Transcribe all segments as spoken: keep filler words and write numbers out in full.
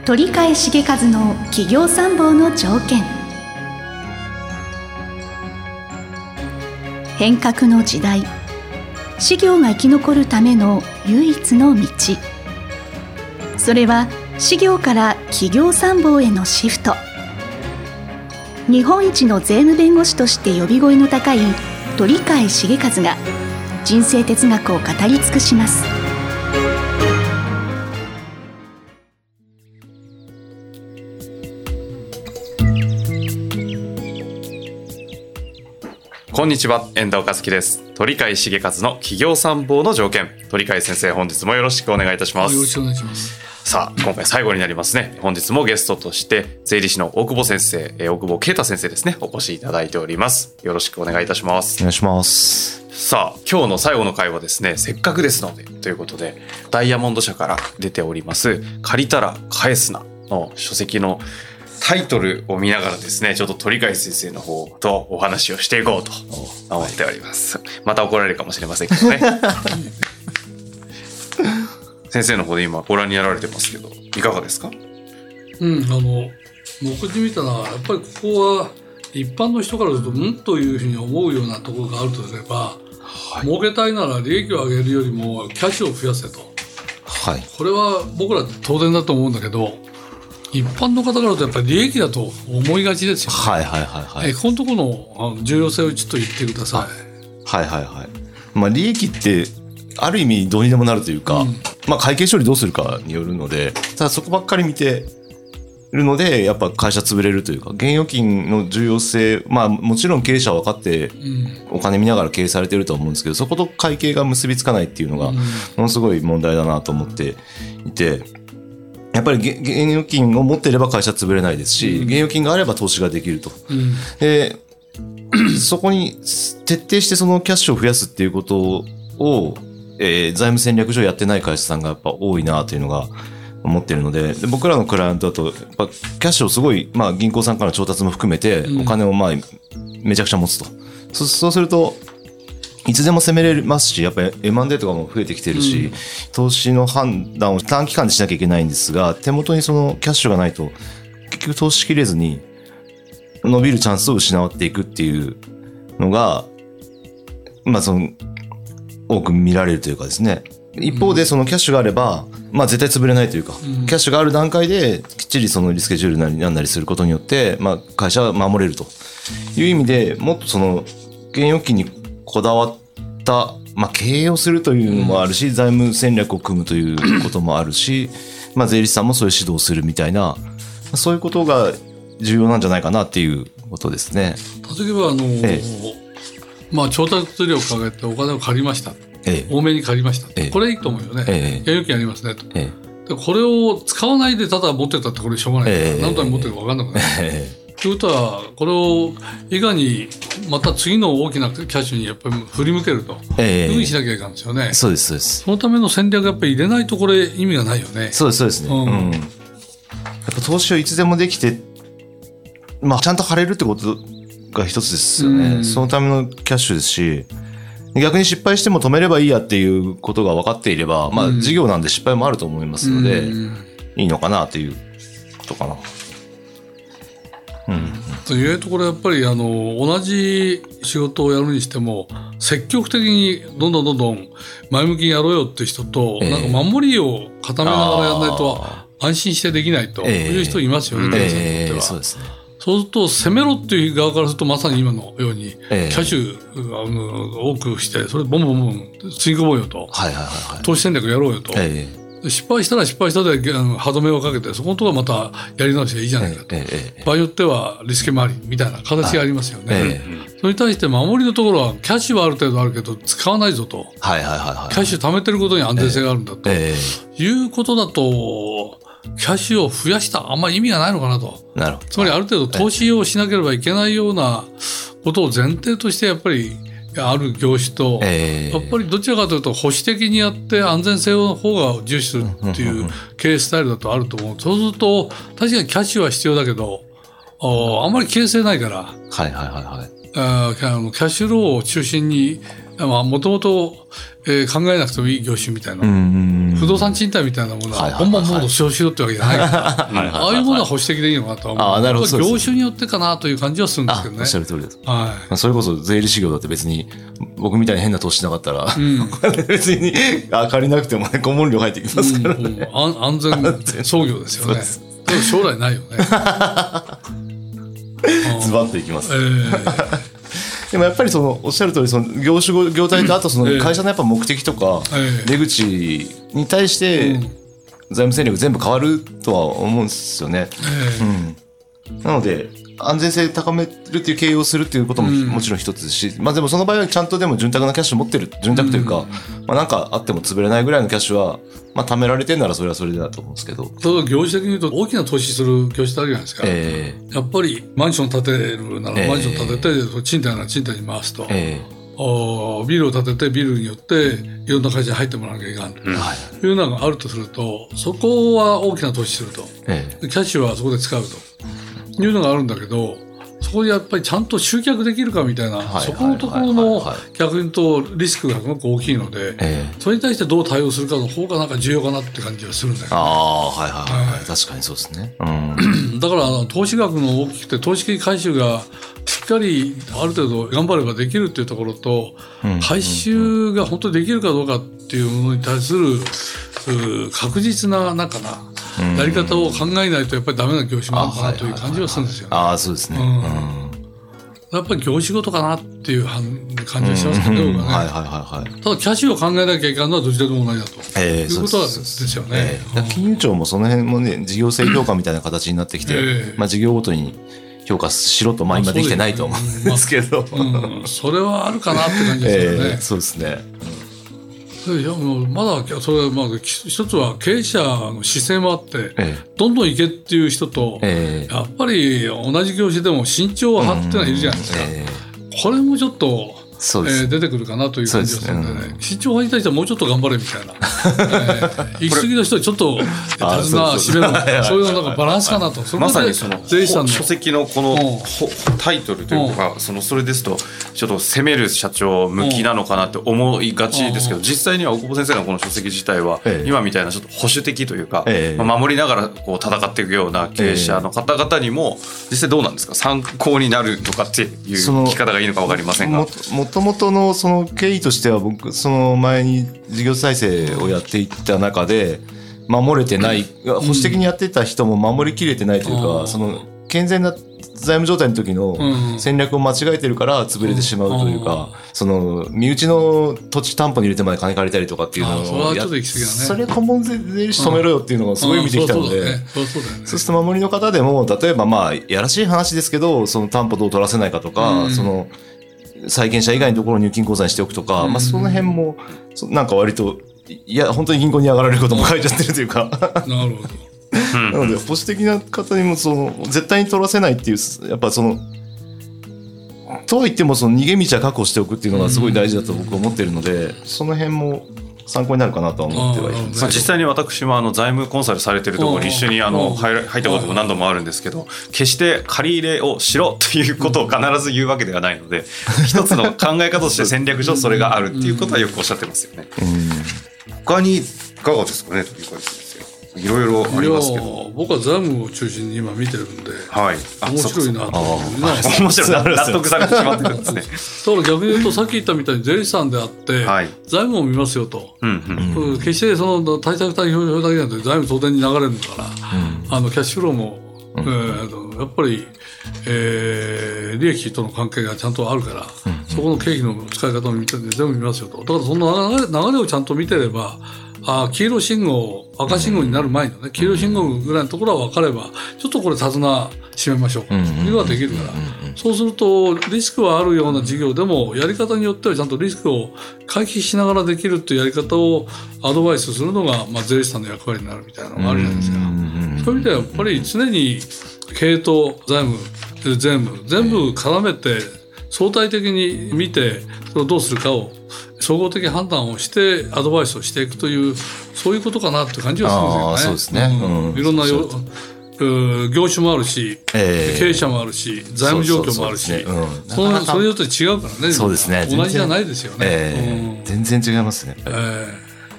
鳥飼茂一の企業参謀の条件。変革の時代、事業が生き残るための唯一の道、それは事業から企業参謀へのシフト。日本一の税務弁護士として呼び声の高い鳥飼茂一が人生哲学を語り尽くします。 こんにちは、遠藤和樹です。鳥飼茂一の企業参謀の条件。鳥飼先生、本日もよろしくお願いいたします。 よろしくお願いします。 さあ、今回最後になりますね。本日もゲストとして税理士の大久保先生、えー、大久保啓太先生ですね、お越しいただいております。よろしくお願いいたします。 お願いします。 さあ、今日の最後の回はですね、せっかくですのでということで、ダイヤモンド社から出ております借りたら返すなの書籍のタイトルを見ながらですね、ちょっと鳥飼先生の方とお話をしていこうと思っております。また怒られるかもしれませんけどね。先生の方で今ご覧になられてますけど、いかがですか？ うん、あの目次見たらやっぱりここは一般の人からするとうんというふうに思うようなところがあるとすれば、はい、儲けたいなら利益を上げるよりもキャッシュを増やせと、はい、これは僕ら当然だと思うんだけど、一般の方からとやっぱり利益だと思いがちですよね。はいはいはいはい。えこのところの重要性をちょっと言ってください。 はいはいはい。まあ利益ってある意味どうにでもなるというか、うん、まあ会計処理どうするかによるので、ただそこばっかり見てるのでやっぱ会社潰れるというか、現預金の重要性、まあもちろん経営者は分かってお金見ながら経営されてると思うんですけど、そこと会計が結びつかないっていうのがものすごい問題だなと思っていて。やっぱり現預金を持っていれば会社潰れないですし、うん、現預金があれば投資ができると、うん、でそこに徹底してそのキャッシュを増やすっていうことを、えー、財務戦略上やってない会社さんがやっぱ多いなというのが思っているの で, で僕らのクライアントだとやっぱキャッシュをすごい、まあ、銀行さんからの調達も含めてお金をまあめちゃくちゃ持つと、うん、そ, そうするといつでも攻めれますし、やっぱり エムアンドエー とかも増えてきてるし、うん、投資の判断を短期間でしなきゃいけないんですが、手元にそのキャッシュがないと結局投資しきれずに伸びるチャンスを失っていくっていうのが、まあその多く見られるというかですね。一方でそのキャッシュがあれば、まあ絶対潰れないというか、うん、キャッシュがある段階できっちりそのリスケジュールなりなんなりすることによって、まあ会社は守れるという意味で、もっとその現預金にこだわった、まあ、経営をするというのもあるし、うん、財務戦略を組むということもあるし、まあ、税理士さんもそういう指導をするみたいな、そういうことが重要なんじゃないかなっていうことですね。 例えばあの、ええまあ、調達量をかけてお金を借りました、ええ、多めに借りました、ええ、これいいと思うよね、ええ、現預金ありますねと、ええ、でこれを使わないでただ持ってたってこれしょうがないから、ええ、何のために持ってるか分かんなくなる、ええということはこれをいかにまた次の大きなキャッシュにやっぱり振り向けるというふうにしなきゃいけないんですよね、えー、 そうですそうです。 そのための戦略やっぱり入れないとこれ意味がないよね。 そうですそうですね、うんうん、やっぱ投資をいつでもできて、まあ、ちゃんと張れるってことが一つですよね、うん、そのためのキャッシュですし、逆に失敗しても止めればいいやっていうことが分かっていれば、まあ、事業なんで失敗もあると思いますので、うん、いいのかなということかな。うん、 というところやっぱりあの同じ仕事をやるにしても積極的にどんどんどんどん前向きにやろうよって人と、えー、なんか守りを固めながらやらないと安心してできないという人いますよね、 えーえー、そうですね。 そうすると攻めろっていう側からするとまさに今のようにキャッシュが多くしてそれボンボンボンつぎ込もうよと、はいはいはいはい、投資戦略やろうよと、えー失敗したら失敗したで歯止めをかけてそこのところはまたやり直しがいいじゃないかと、えええ、場合によってはリスケ回りみたいな形がありますよね、ええ、それに対して守りのところはキャッシュはある程度あるけど使わないぞと、はいはいはいはい、キャッシュ貯めてることに安全性があるんだと、ええ、いうことだとキャッシュを増やしたあんまり意味がないのかなと。なるほど。つまりある程度投資をしなければいけないようなことを前提としてやっぱりある業種と、えー、やっぱりどちらかというと保守的にやって安全性の方が重視するっていう経営スタイルだとあると思う。そうすると確かにキャッシュは必要だけどあんまり経営性ないから、はいはいはいはい、あキャッシュローを中心にもともと考えなくてもいい業種みたいな不動産賃貸みたいなものは本番モード使用しろってわけじゃないからああいうものは保守的でいいのかなとは思う。あ、なるほど。業種によってかなという感じはするんですけどね。 おっしゃる通りです、 はい、 それこそ税理士業だって別に僕みたいに変な投資しなかったら、うん、別に借りなくてもね顧問料入ってきますからね、うんうん、 安全操業ですよね。でも将来ないよねズバッといきます、えーでもやっぱりそのおっしゃる通りその業種業態とあとその会社のやっぱ目的とか出口に対して財務戦略全部変わるとは思うんですよね、うん、なので安全性高めるっていう経営をするっていうことももちろん一つですし、まあでもその場合はちゃんとでも潤沢なキャッシュ持ってる潤沢というか、まあなんかあっても潰れないぐらいのキャッシュはまあ貯められてるならそれはそれだと思うんですけど、 ただ業種的に言うと大きな投資する業種ってあるじゃないですか、えー、やっぱりマンション建てるならマンション建てて賃貸なら賃貸に回すと、えー、ビルを建ててビルによっていろんな会社に入ってもらわなきゃいけないというのがあるとすると、そこは大きな投資すると、えー、キャッシュはそこで使うというのがあるんだけど、そこでやっぱりちゃんと集客できるかみたいな、そこのところの逆に言うとリスクがすごく大きいので、えー、それに対してどう対応するかの方がなんか重要かなって感じはするんだけど、ね、 ああはいはいはい、はい、確かにそうですね、うん、 だからあの投資額の大きくて投資金回収がしっかりある程度頑張ればできるっていうところと、うん、回収が本当にできるかどうかっていうものに対する確実ななんかなやり方を考えないとやっぱりダメな業種もあるかなという感じはするんですよね。 ああそうですね、うんうん、やっぱり業種ごとかなっていう感じはしますけどね、うんうん、はいはいはいはい、ただキャッシュを考えなきゃいけないのはどちらでも同じだと、えー、いうことはですよね、 えー、金融庁もその辺もね事業性評価みたいな形になってきて、えーまあ、事業ごとに評価しろと、まあ、今できてないと思うんですけど、まあうん、それはあるかなって感じですよね、 えー、そうですね、 いやもうまだそれはまず一つは経営者の姿勢もあって、ええ、どんどん行けっていう人と、ええ、やっぱり同じ業種でも慎重派ってのはいるじゃないですか、ええ、これもちょっとそうです、えー、出てくるかなという感じがするんでね、でね、慎重派に対してはもうちょっと頑張れみたいな、えー、行き過ぎの人はちょっと手綱締めるそういうのなんかバランスかなと、それまさにその書籍のこのタイトルというか、そのそれですとちょっと攻める社長向きなのかなって思いがちですけど、実際には大久保先生のこの書籍自体は今みたいなちょっと保守的というか、まあ、守りながらこう戦っていくような経営者の方々にも実際どうなんですか、参考になるとかっていう聞き方がいいのか分かりませんが、 もともとのその経緯としては僕その前に事業再生をやっていった中で守れてない、保守的にやってた人も守りきれてないというか、うん、その健全な財務状態の時の戦略を間違えてるから潰れてしまうというか、その身内の土地担保に入れてまで金借りたりとかっていうのをやっ、それ根本税理士止めろよっていうのがすごい見てきたので、そうすると守りの方でも例えばまあやらしい話ですけど、その担保どう取らせないかとか、その債権者以外のところを入金口座にしておくとか、まあその辺もなんか割といや本当に銀行に上がられることも書いちゃってるというか、 なるほど。 なので保守的な方にもその絶対に取らせないっていう、やっぱそのとは言ってもその逃げ道は確保しておくっていうのがすごい大事だと僕は思ってるので、その辺も参考になるかなとは思ってはいます。 実際に私もあの財務コンサルされてるところに一緒にあの入ったことも何度もあるんですけど、決して借り入れをしろということを必ず言うわけではないので、一つの考え方として戦略上それがあるっていうことはよくおっしゃってますよね。他にいかがですかね、鳥海先生。いろいろありますけど、 僕は財務を中心に今見てるんで、 はい、 面白いなと思う。 面白いな、納得されてしまってるんですね。 だから逆に言うとさっき言ったみたいに税理士さんであって、はい、財務を見ますよと、うんうんうん、決してその対策対表だけじゃなくて財務当然に流れるから、うん、あのキャッシュフローも、うん、えー、やっぱり、えー、利益との関係がちゃんとあるから、うんうん、そこの経費の使い方を見て全部見ますよと。だからその流れ、流れをちゃんと見てれば、あ黄色信号赤信号になる前のね、黄色信号ぐらいのところは分かればちょっとこれ手綱締めましょうというのができるから、そうするとリスクはあるような事業でもやり方によってはちゃんとリスクを回避しながらできるというやり方をアドバイスするのが、まあ、税理士さんの役割になるみたいなのがあるじゃないですか。そういう意味ではやっぱり常に経営と財務全部全部絡めて相対的に見てそれをどうするかを総合的判断をしてアドバイスをしていくというそういうことかなって感じがするんですよね。 あ、そうですね、うん、 いろんなよ業種もあるし、えー、経営者もあるし財務状況もあるし、そ, そ, う そ, う、ねうん、それによって違うからね。 そうですね、 同じじゃないですよね、 えーうん、全然違いますね。えー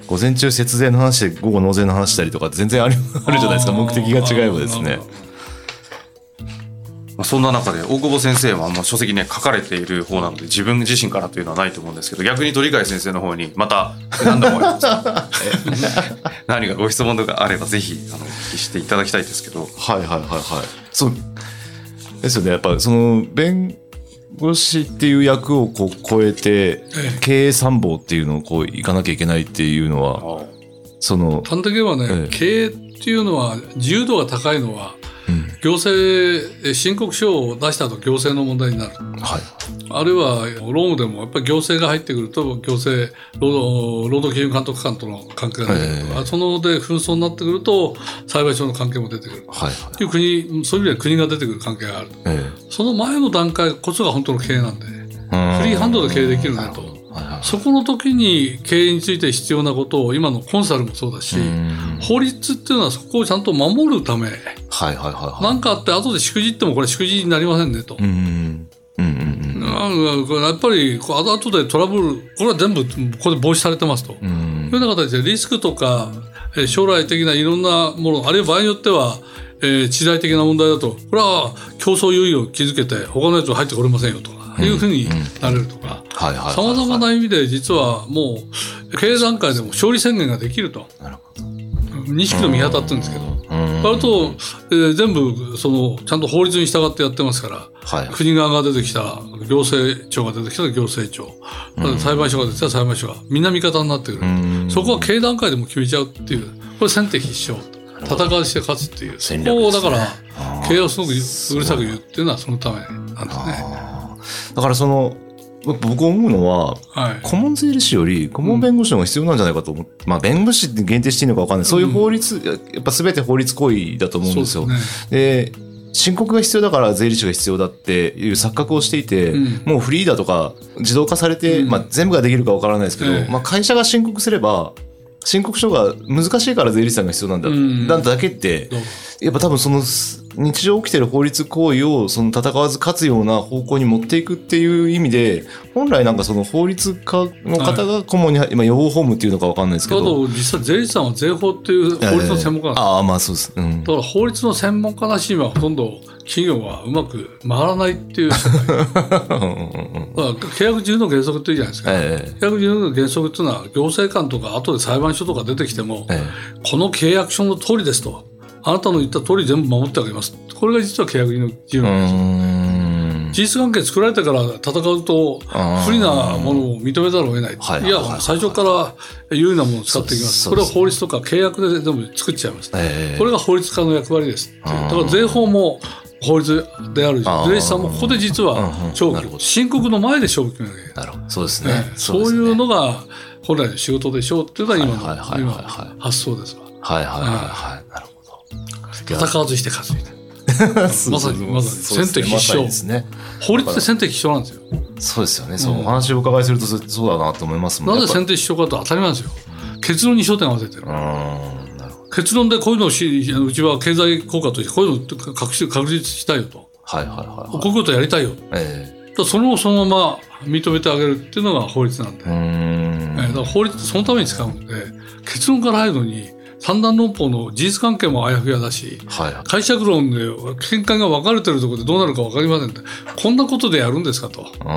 午前中節税の話で午後納税の話したりとか全然あるあるじゃないですか、目的が違えばですね。 そんな中で大久保先生はもう書籍ね書かれている方なので自分自身からというのはないと思うんですけど、逆に鳥飼先生の方にまた何度もあります何かご質問とかあればぜひあのお聞きしていただきたいですけど。 はいはいはいはい。そうですよね。やっぱその弁護士っていう役をこう超えて経営参謀っていうのをこういかなきゃいけないっていうのは、その端的にはね、ええ、経営っていうのは自由度が高いのは行政申告書を出したと行政の問題になる、はい、あるいは労務でもやっぱり行政が入ってくると行政労働、労働基準監督官との関係が出てくる、えー、そので紛争になってくると裁判所の関係も出てくる、はいはい、という国、そういう意味では国が出てくる関係がある、えー、その前の段階こそが本当の経営なんで、フリーハンドで経営できるねと、そこの時に経営について必要なことを今のコンサルもそうだし、法律っていうのはそこをちゃんと守るため、はいはいはいはい、なんかあって後でしくじってもこれしくじになりませんねと、うんうんうんうん、やっぱり後でトラブルこれは全部ここで防止されてますと、うん、そういうような形でリスクとか将来的ないろんなもの、あるいは場合によってはえー、知財的な問題だとこれは競争優位を築けて他のやつは入ってこれませんよとか、うん、いうふうになれるとか、さまざまな意味で実はもう経営段階でも勝利宣言ができると。なるほど。錦の御旗って言うんですけど、割と、えー、全部そのちゃんと法律に従ってやってますから、はい、国側が出てきたら行政庁が出てきたら行政庁、うん、裁判所が出てきたら裁判所がみんな味方になってくる、うん、そこは経営段階でも決めちゃうっていう、これ先手必勝、戦わして勝つっていう戦略ですね。そこをだから経営をすごくうるさく言うっていうのはそのためなんですね。 だからその僕思うのは、はい、顧問税理士より顧問弁護士の方が必要なんじゃないかと思って、うん、まあ弁護士って限定していいのか分かんない、そういう法律、うん、やっぱ全て法律行為だと思うんですよ。そうですね。で申告が必要だから税理士が必要だっていう錯覚をしていて、うん、もうフリーだとか自動化されて、うん、まあ、全部ができるか分からないですけど、えーまあ、会社が申告すれば申告書が難しいから税理士さんが必要なんだ、うん、なんだけってやっぱ多分その日常起きてる法律行為をその戦わず勝つような方向に持っていくっていう意味で、本来なんかその法律家の方が顧問に、はい、今予報法務っていうのか分かんないですけど、 ただ実際税理士さんは税法っていう法律の専門家なんです、えー、ああまあそうです、うん、だから法律の専門家なしにはほとんど企業はうまく回らないっていうだから契約自由の原則っていうじゃないですか、えー、契約自由の原則っていうのは行政官とか後で裁判所とか出てきても、えー、この契約書の通りですと、あなたの言った通り全部守ってあげます、これが実は契約自由なんですよ。事実関係作られてから戦うと不利なものを認めざるを得ない、はい、いや最初から有利なものを使っていきます、これは法律とか契約で全部作っちゃいます、えー、これが法律家の役割です。だから税法も法律である税理士さんもここで実は勝負、申告の前で勝負決めなきゃいけない。なるほど、そうですね、ね、そういうのが本来の仕事でしょうっていうのが今の、はいはいはいはい、今発想ですわ。はいはいはいはい、なるほど。戦わずして勝つみたいなまさにまさに先手必勝、ですね、法律って先手必勝なんですよ。そうですよね、そうお話をお伺いするとそうだなと思いますもんね。なぜ先手必勝かと当たり前なんですよ。結論に焦点を合わせてる。結論でこういうのをしうちは経済効果としてこういうのを確立したいよと、はいはいはいはい、こういうことやりたいよ、えー、だそれをそのまま認めてあげるっていうのが法律なんで、うーん、えー、だから法律ってそのために使うので、結論から入るのに三段論法の事実関係もあやふやだし、はい、解釈論で見解が分かれてるところでどうなるか分かりませんって、こんなことでやるんですかと。うん、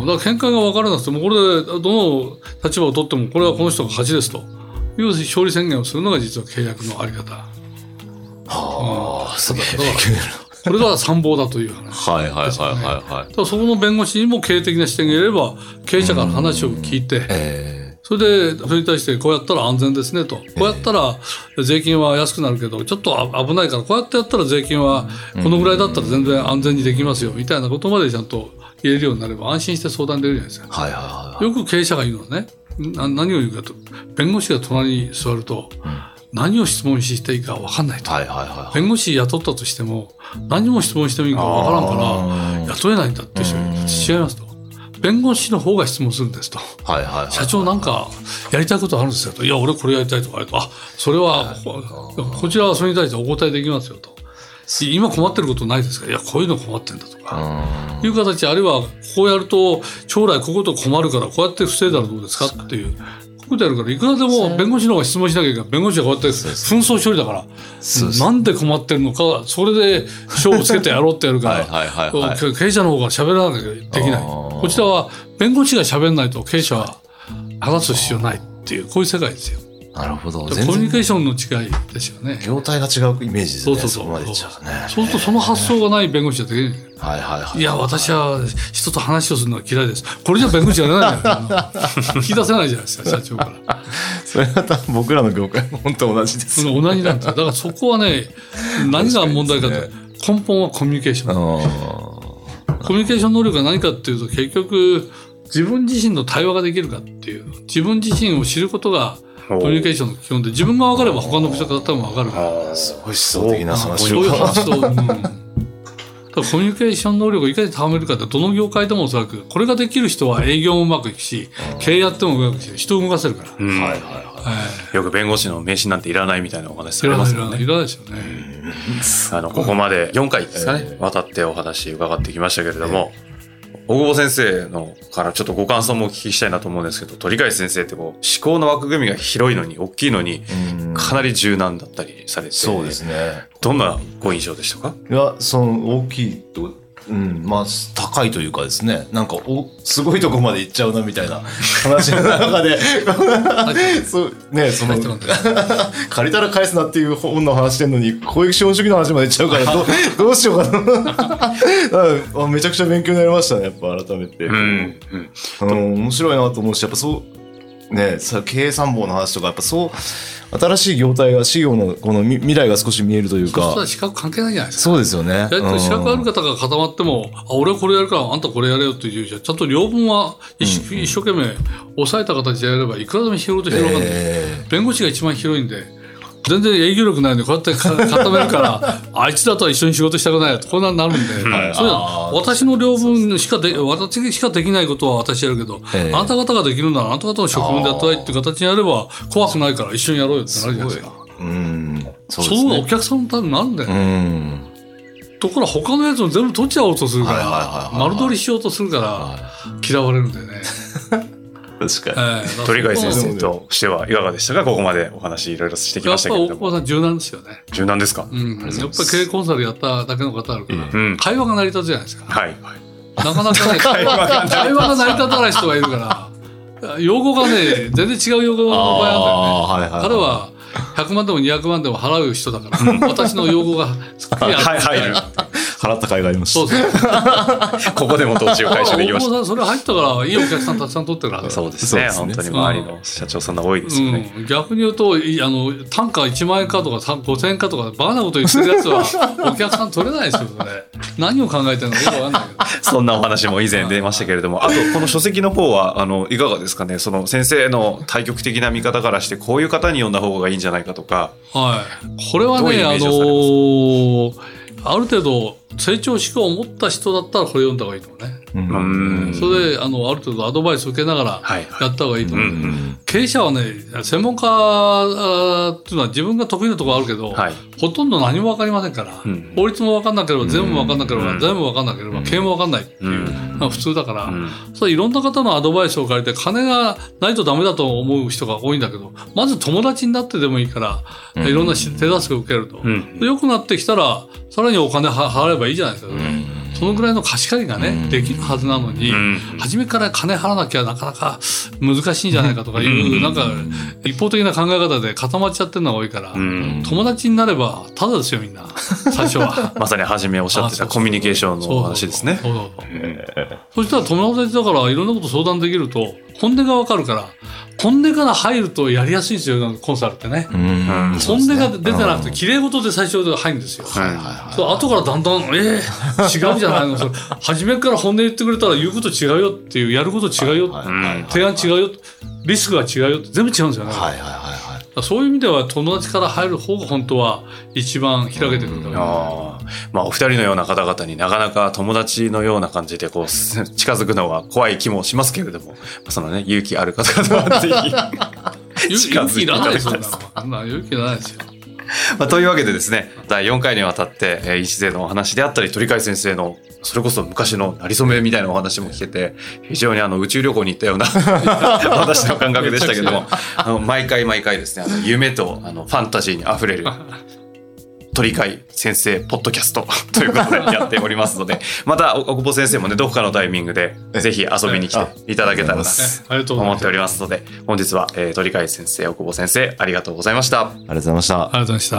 だから見解が分からなくてもこれでどの立場を取ってもこれはこの人が勝ちですという勝利宣言をするのが実は契約のあり方。はあ、すごい。これが参謀だという話、ね。はいはいはいはい、はい。そこの弁護士にも経営的な視点がいれば経営者から話を聞いて、えー、それでそれに対してこうやったら安全ですねと、こうやったら税金は安くなるけどちょっと危ないからこうやってやったら税金はこのぐらいだったら全然安全にできますよみたいなことまでちゃんと言えるようになれば安心して相談できるじゃないですか。はいはいはい、よく経営者が言うのはね、何を言うかと、弁護士が隣に座ると、うん、何を質問していいか分かんないと、はいはいはいはい、弁護士雇ったとしても何も質問してもいいか分からんから雇えないんだっていう人が違いますと、弁護士の方が質問するんですと、はいはいはいはい、社長なんかやりたいことあるんですよと、いや俺これやりたいとか言うと、あそれはこちらはそれに対してお答えできますよと、今困ってることないですか、いやこういうの困ってんだとかいう形、あるいはこうやると将来こういうこと困るからこうやって防いだらどうですかっていう、 ことやるからいくらでも弁護士の方が質問しなきゃいけない。弁護士がこうやって紛争処理だからなんで困ってるのかそれで勝負つけてやろうってやるから経営者の方が喋らなきゃできない。こちらは弁護士が喋らないと経営者は話す必要ないっていうこういう世界ですよ。 なるほど。 コミュニケーションの違いですよね。 業態が違うイメージですね。 そうそうそう。 そこまで言っちゃうね。 そうするとその発想がない弁護士だって、はいはいはい。 いや私は人と話をするのは嫌いです。これじゃ弁護士やらないじゃない引き出せないじゃないですか社長から。 それは多分僕らの業界も本当同じです。 同じなんですよ。だからそこはね何が問題かというと根本はコミュニケーション。コミュニケーション能力が何かっていうと結局自分自身の対話ができるかっていう自分自身を知ることがコミュニケーションの基本で自分が分かれば他の人方も分かるから。 すごい思想的な話。 そういう発想。うん、だからコミュニケーション能力をいかに高めるかってどの業界でもおそらくこれができる人は営業もうまくいくし経営やってもうまくいくし人を動かせるから。うん、はいはいはい。 よく弁護士の名刺なんていらないみたいなお話されますよね。 いらないですよね。 あのここまでよんかいですかね、えー、渡ってお話伺ってきましたけれども。えー大久保先生のからちょっとご感想もお聞きしたいなと思うんですけど鳥飼先生ってこう思考の枠組みが広いのに大きいのにかなり柔軟だったりされてそうですねどんなご印象でしたか？ いやその大きいとうんまあ高いというかですねなんかおすごいとこまで行っちゃうなみたいな話の中でそうねその借りたら返すなっていう本の話してんのに公益資本主義の話まで行っちゃうからど う, どうしようかなめちゃくちゃ勉強になりましたねやっぱ改めて、うんうん、あの面白いなと思うしやっぱそうね経営参謀の話とかやっぱそう新しい業態が事業のこの未来が少し見えるというかそうしたら資格関係ないじゃないですか。 そうですよね、 うん、資格ある方が固まってもあ俺はこれやるからあんたこれやれよっていうじゃちゃんと両分は一生,、うんうん、一生懸命抑えた形でやればいくらでも広く広がるんで、えー、弁護士が一番広いんで全然営業力ないんでこうやって固めるからあいつだとは一緒に仕事したくないとこんなになるんで、はい、そういう私の両分しかで私しかできないことは私やるけど、えー、あなた方ができるならあなた方の職務でやったらいいっていう形にやれば怖くないから一緒にやろうよってなるじゃないですか。うんそうですね、そうお客さんのためになるんだよね。うんところが他のやつも全部取っちゃおうとするから丸取りしようとするから嫌われるんだよね。 確かに、 えー、鳥飼先生としてはいかがでしたか？ここまでお話いろいろしてきましたけれども。 やっぱ大久保さん柔軟ですよね。 柔軟ですか？ うん、やっぱり経営コンサルやっただけの方あるから、うん、会話が成り立つじゃないですか。はい、なかなかね会話が成り立たない人がいるから用語がね全然違う用語の場合あるんだよね。彼はひゃくまんでもにひゃくまんでも払う人だから私の用語が入る払った甲斐があります。そうそうここでも投資を回収できました。 それ入ったからいいお客さんたくさん取ってるから。 そうですね。本当に周りの社長さんが多いですよね。 うん、逆に言うとあの単価いちまんえんかとかごせんえんかとかバカなこと言ってるやつはお客さん取れないですよね。何を考えてるのかよくわかんないけど。 そんなお話も以前出ましたけれども、あとこの書籍の方はあのいかがですかね。その先生の対極的な見方からしてこういう方に読んだ方がいいんじゃないかとか。 はい。これはねあのー、ある程度成長志向を持った人だったらこれ読んだ方がいいと思うね。うんそれであのある程度アドバイスを受けながらやった方がいいと思う、はいはい、経営者はね専門家っていうのは自分が得意なところあるけど、はい、ほとんど何も分かりませんから、うん、法律も分かんなければ全部分かんなければ、うん、全部分かんなければ経営も分かんないっていうのが普通だから、うん、それいろんな方のアドバイスを借りて金がないとダメだと思う人が多いんだけどまず友達になってでもいいから、うん、いろんな手助けを受けると、うん、良くなってきたらさらにお金払えばいいじゃないですか、ねうんそのぐらいの貸し借りがね、うん、できるはずなのに、うん、初めから金払わなきゃなかなか難しいんじゃないかとかいう、うん、なんか一方的な考え方で固まっちゃってるのが多いから、うん、友達になればただですよみんな最初はまさに初めおっしゃってたコミュニケーションの話ですね。 そしたら友達だからいろんなこと相談できると本音が分かるから本音から入るとやりやすいんですよコンサルってね。うん本音が出てなくて綺麗事で最初で入るんですよ。はいはいはい、そう後からだんだんえー、違うじゃないのそれ初めから本音言ってくれたら言うこと違うよっていうやること違うよ、はいはいはい、提案違うよリスクが違うよって全部違うんですよね。はいはいはいはい、そういう意味では友達から入る方が本当は一番開けてくるんだろう、 あ、まあ、お二人のような方々になかなか友達のような感じでこう近づくのは怖い気もしますけれどもそのね勇気ある方々はぜひ勇気いらないですよ。勇気いらないですよ。 まあ、というわけでですね、だいよんかいにわたって印税のお話であったり、鳥飼先生のそれこそ昔のなりそめみたいなお話も聞けて、非常にあの宇宙旅行に行ったような私の感覚でしたけども、あの毎回毎回ですね、あの夢とあのファンタジーにあふれる鳥飼先生ポッドキャストということでやっておりますので、また奥保先生もね、どこかのタイミングでぜひ遊びに来ていただけたらと思っておりますので、本日は、えー、鳥飼先生、奥保先生、ありがとうございました。ありがとうございました。 ありがとうございました。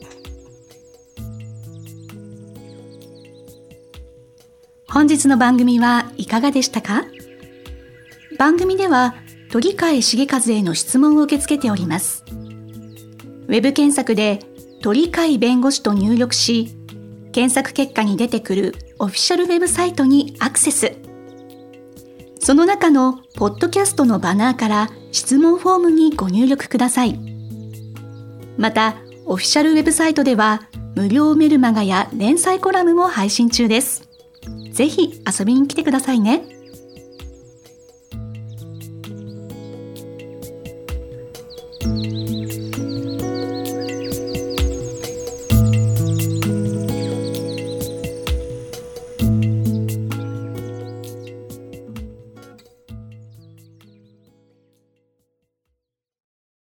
本日の番組はいかがでしたか？番組では鳥飼茂一への質問を受け付けております。ウェブ検索で鳥飼弁護士と入力し、検索結果に出てくるオフィシャルウェブサイトにアクセス。その中のポッドキャストのバナーから質問フォームにご入力ください。また、オフィシャルウェブサイトでは無料メルマガや連載コラムも配信中です。ぜひ遊びに来てくださいね。